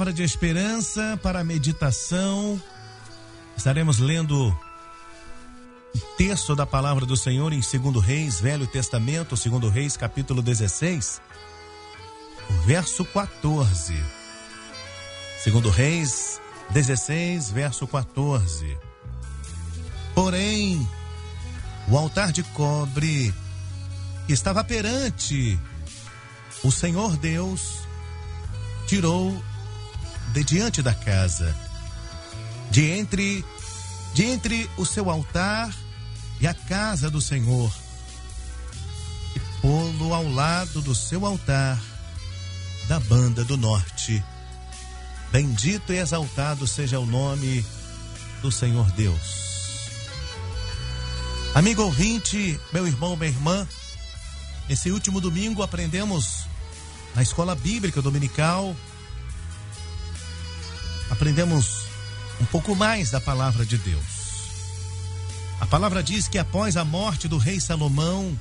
palavra de esperança para a meditação. Estaremos lendo o texto da palavra do Senhor em 2 Reis, Velho Testamento, 2 Reis, capítulo 16, verso 14. 2 Reis 16, verso 14. Porém, o altar de cobre que estava perante o Senhor Deus tirou de diante da casa, de entre o seu altar e a casa do Senhor, e pô-lo ao lado do seu altar da banda do norte. Bendito e exaltado seja o nome do Senhor Deus. Amigo ouvinte, meu irmão, minha irmã, esse último domingo aprendemos na escola bíblica dominical, aprendemos um pouco mais da palavra de Deus. A palavra diz que após a morte do rei Salomão,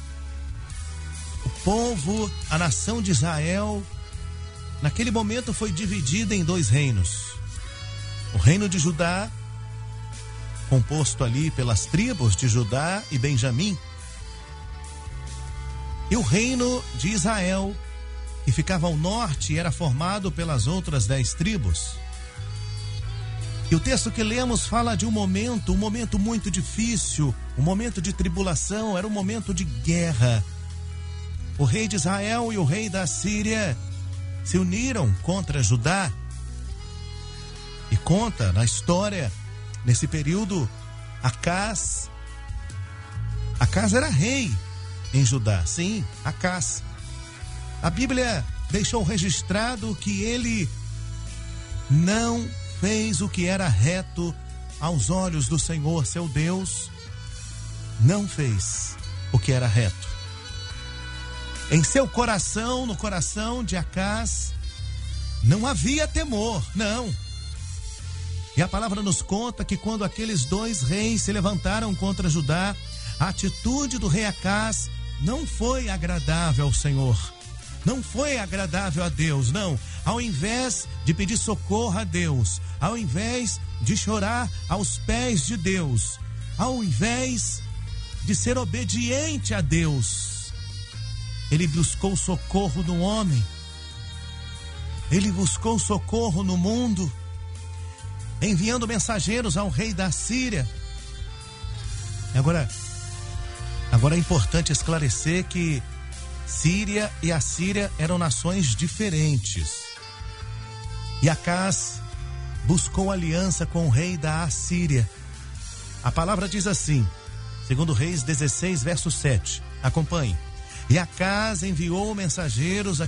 o povo, a nação de Israel, naquele momento foi dividida em dois reinos. O reino de Judá, composto ali pelas tribos de Judá e Benjamim, e o reino de Israel, que ficava ao norte e era formado pelas outras 10 tribos. E o texto que lemos fala de um momento muito difícil, um momento de tribulação, era um momento de guerra. O rei de Israel e o rei da Síria se uniram contra Judá. E conta na história, nesse período, Acás era rei em Judá. Sim, Acás. A Bíblia deixou registrado que ele não fez o que era reto aos olhos do Senhor, seu Deus. Não fez o que era reto. Em seu coração, no coração de Acás, não havia temor, não. E a palavra nos conta que quando aqueles dois reis se levantaram contra Judá, a atitude do rei Acás não foi agradável ao Senhor. Não foi agradável a Deus, não. Ao invés de pedir socorro a Deus, ao invés de chorar aos pés de Deus, ao invés de ser obediente a Deus, ele buscou socorro no homem, ele buscou socorro no mundo, enviando mensageiros ao rei da Síria. Agora é importante esclarecer que Síria e Assíria eram nações diferentes. E Acás buscou aliança com o rei da Assíria. A palavra diz assim, 2 Reis 16, verso 7. Acompanhe. E Acás enviou mensageiros a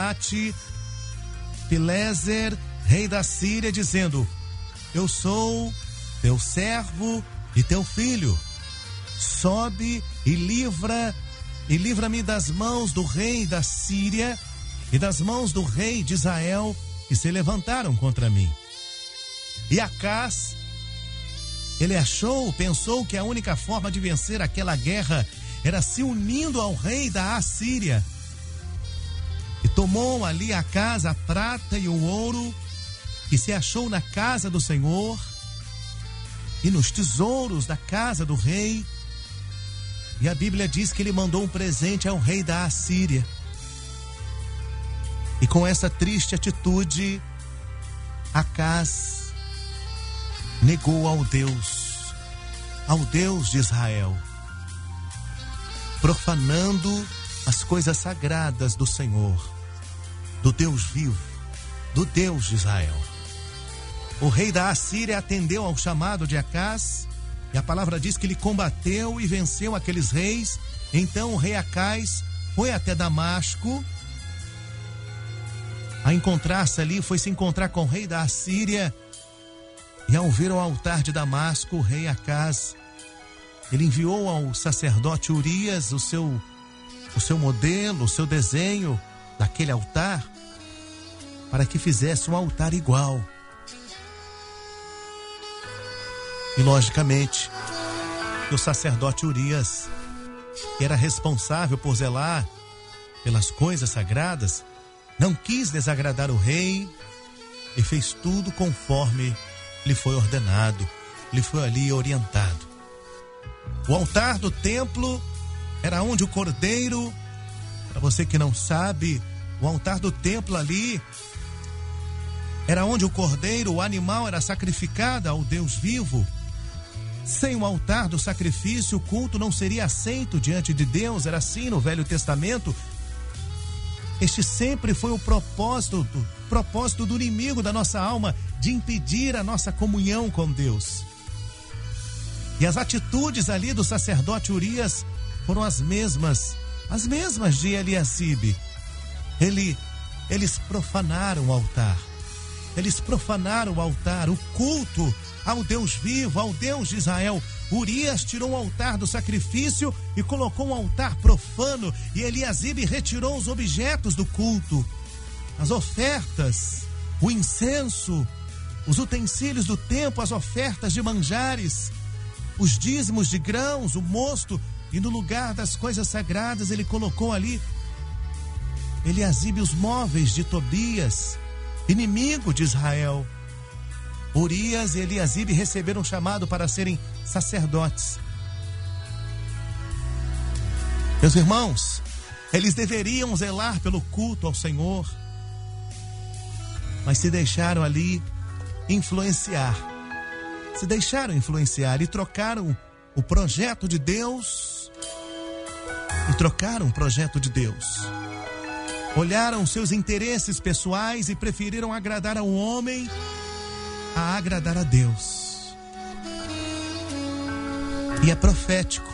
Tiglat-Pileser, rei da Síria, dizendo: eu sou teu servo e teu filho. Sobe e livra-me das mãos do rei da Síria e das mãos do rei de Israel, que se levantaram contra mim. E Acás, ele pensou que a única forma de vencer aquela guerra era se unindo ao rei da Assíria. E tomou ali Acás a prata e o ouro que se achou na casa do Senhor e nos tesouros da casa do rei. E a Bíblia diz que ele mandou um presente ao rei da Assíria. E com essa triste atitude, Acás negou ao Deus de Israel, profanando as coisas sagradas do Senhor, do Deus vivo, do Deus de Israel. O rei da Assíria atendeu ao chamado de Acás, e a palavra diz que ele combateu e venceu aqueles reis. Então o rei Acás foi até Damasco, a encontrar-se ali, foi se encontrar com o rei da Assíria. E ao vir ao altar de Damasco, o rei Acás, ele enviou ao sacerdote Urias o seu modelo, o seu desenho daquele altar, para que fizesse um altar igual. E logicamente, o sacerdote Urias, que era responsável por zelar pelas coisas sagradas, não quis desagradar o rei e fez tudo conforme lhe foi ordenado, lhe foi ali orientado. O altar do templo era onde o cordeiro, para você que não sabe, o altar do templo ali era onde o cordeiro, o animal, era sacrificado ao Deus vivo. Sem o altar do sacrifício, o culto não seria aceito diante de Deus. Era assim no Velho Testamento. Este sempre foi o propósito do inimigo da nossa alma, de impedir a nossa comunhão com Deus. E as atitudes ali do sacerdote Urias foram as mesmas de Eliasibe. Eles profanaram o altar. Eles profanaram o altar, o culto ao Deus vivo, ao Deus de Israel. Urias tirou o altar do sacrifício e colocou um altar profano, e Eliasibe retirou os objetos do culto, as ofertas, o incenso, os utensílios do templo, as ofertas de manjares, os dízimos de grãos, o mosto, e no lugar das coisas sagradas ele colocou ali, Eliasibe, os móveis de Tobias, inimigo de Israel. Urias e Eliasibe receberam um chamado para serem sacerdotes. Meus irmãos, eles deveriam zelar pelo culto ao Senhor, mas se deixaram ali influenciar. Se deixaram influenciar e trocaram o projeto de Deus. Olharam seus interesses pessoais e preferiram agradar ao homem a agradar a Deus. E é profético.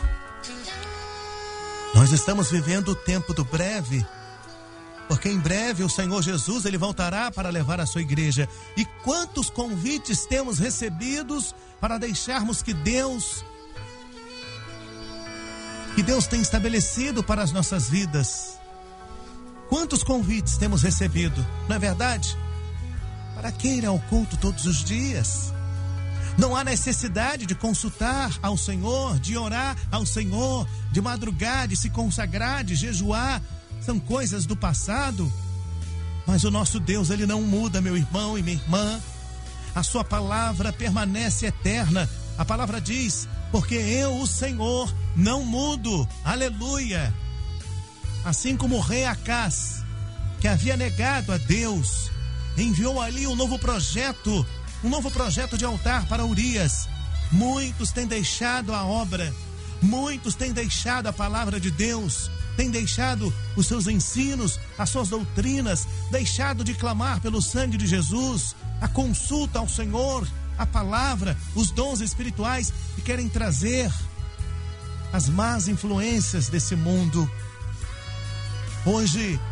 Nós estamos vivendo o tempo do breve, porque em breve o Senhor Jesus, ele voltará para levar a sua igreja. E quantos convites temos recebidos para deixarmos que Deus tem estabelecido para as nossas vidas. Quantos convites temos recebido, não é verdade? Para que ir ao culto todos os dias? Não há necessidade de consultar ao Senhor, de orar ao Senhor, de madrugar, de se consagrar, de jejuar. São coisas do passado. Mas o nosso Deus, ele não muda, meu irmão e minha irmã. A sua palavra permanece eterna. A palavra diz: porque eu, o Senhor, não mudo. Aleluia. Assim como o rei Acás, que havia negado a Deus, enviou ali um novo projeto de altar para Urias. Muitos têm deixado a obra, muitos têm deixado a palavra de Deus, têm deixado os seus ensinos, as suas doutrinas, deixado de clamar pelo sangue de Jesus, a consulta ao Senhor, a palavra, os dons espirituais, e querem trazer as más influências desse mundo. Hoje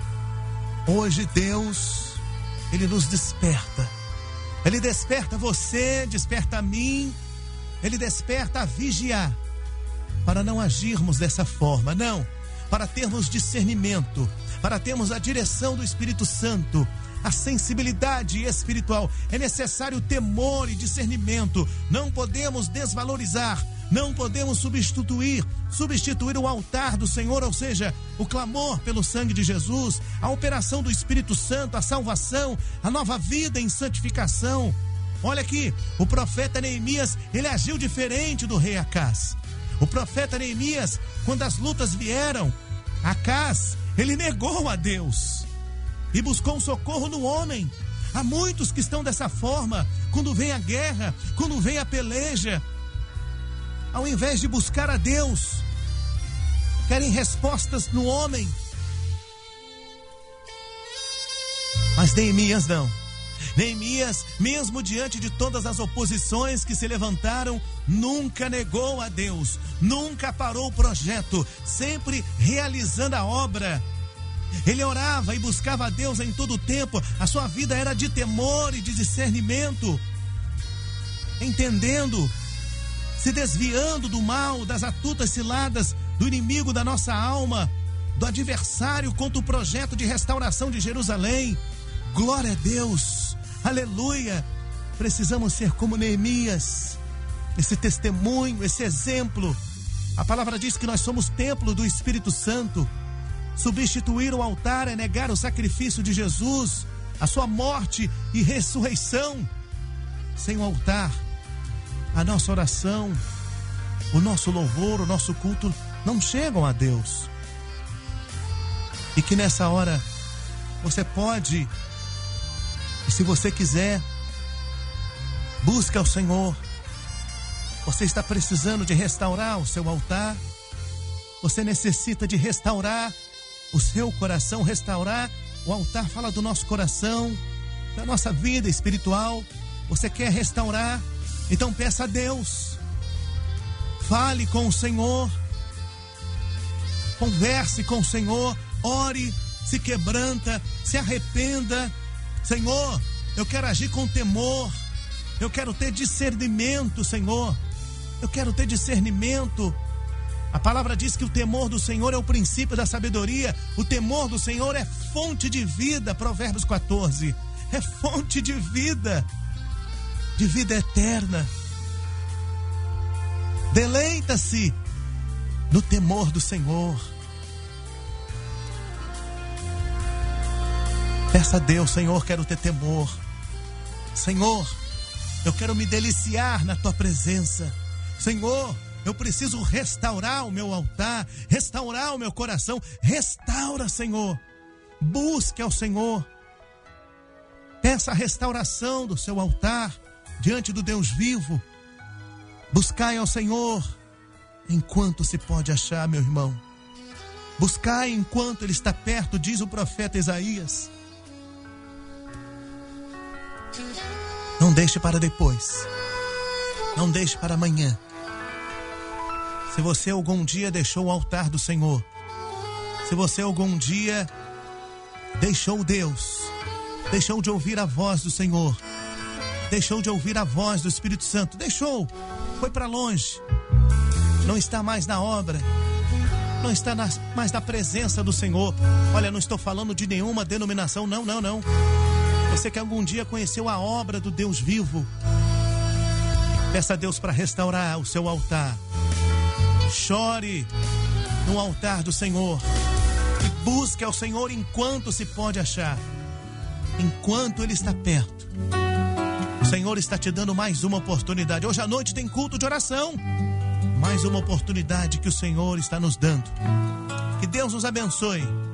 Deus, ele nos desperta. Ele desperta você, desperta a mim, ele desperta a vigiar, para não agirmos dessa forma, não, para termos discernimento, para termos a direção do Espírito Santo, a sensibilidade espiritual. É necessário temor e discernimento. Não podemos desvalorizar, não podemos substituir o altar do Senhor, ou seja, o clamor pelo sangue de Jesus, a operação do Espírito Santo, a salvação, a nova vida em santificação. Olha aqui, o profeta Neemias, ele agiu diferente do rei Acás. O profeta Neemias, quando as lutas vieram, Acás, ele negou a Deus e buscou um socorro no homem. Há muitos que estão dessa forma, quando vem a guerra, quando vem a peleja, ao invés de buscar a Deus, querem respostas no homem. Mas Neemias não. Neemias, mesmo diante de todas as oposições que se levantaram, nunca negou a Deus, nunca parou o projeto, sempre realizando a obra. Ele orava e buscava a Deus em todo o tempo. A sua vida era de temor e de discernimento, entendendo, se desviando do mal, das astutas ciladas do inimigo da nossa alma, do adversário contra o projeto de restauração de Jerusalém. Glória a Deus, aleluia. Precisamos ser como Neemias, esse testemunho, esse exemplo. A palavra diz que nós somos templo do Espírito Santo. Substituir o altar é negar o sacrifício de Jesus. a sua morte e ressurreição. Sem o altar, a nossa oração, o nosso louvor, o nosso culto não chegam a Deus. E que nessa hora você pode, e se você quiser, busque ao Senhor. Você está precisando de restaurar o seu altar. Você necessita de restaurar o seu coração. Restaurar o altar fala do nosso coração, da nossa vida espiritual. Você quer restaurar? Então peça a Deus. Fale com o Senhor. Converse com o Senhor. Ore, se quebranta, se arrependa. Senhor, eu quero agir com temor. Eu quero ter discernimento, Senhor. Eu quero ter discernimento. A palavra diz que o temor do Senhor é o princípio da sabedoria. O temor do Senhor é fonte de vida. Provérbios 14. É fonte de vida eterna. Deleita-se no temor do Senhor. Peça a Deus, Senhor, quero ter temor. Senhor, eu quero me deliciar na tua presença. Senhor, eu preciso restaurar o meu altar, restaurar o meu coração. Restaura, Senhor. Busque ao Senhor. Peça a restauração do seu altar diante do Deus vivo. Buscai ao Senhor enquanto se pode achar, meu irmão. Buscai enquanto Ele está perto, diz o profeta Isaías. Não deixe para depois. Não deixe para amanhã. Se você algum dia deixou o altar do Senhor, se você algum dia deixou Deus, deixou de ouvir a voz do Senhor, deixou de ouvir a voz do Espírito Santo, deixou, foi para longe, não está mais na obra, não está mais na presença do Senhor. Olha, não estou falando de nenhuma denominação, não. Você que algum dia conheceu a obra do Deus vivo, peça a Deus para restaurar o seu altar. Chore no altar do Senhor e busque ao Senhor enquanto se pode achar, enquanto Ele está perto. O Senhor está te dando mais uma oportunidade. Hoje à noite tem culto de oração. Mais uma oportunidade que o Senhor está nos dando. Que Deus nos abençoe.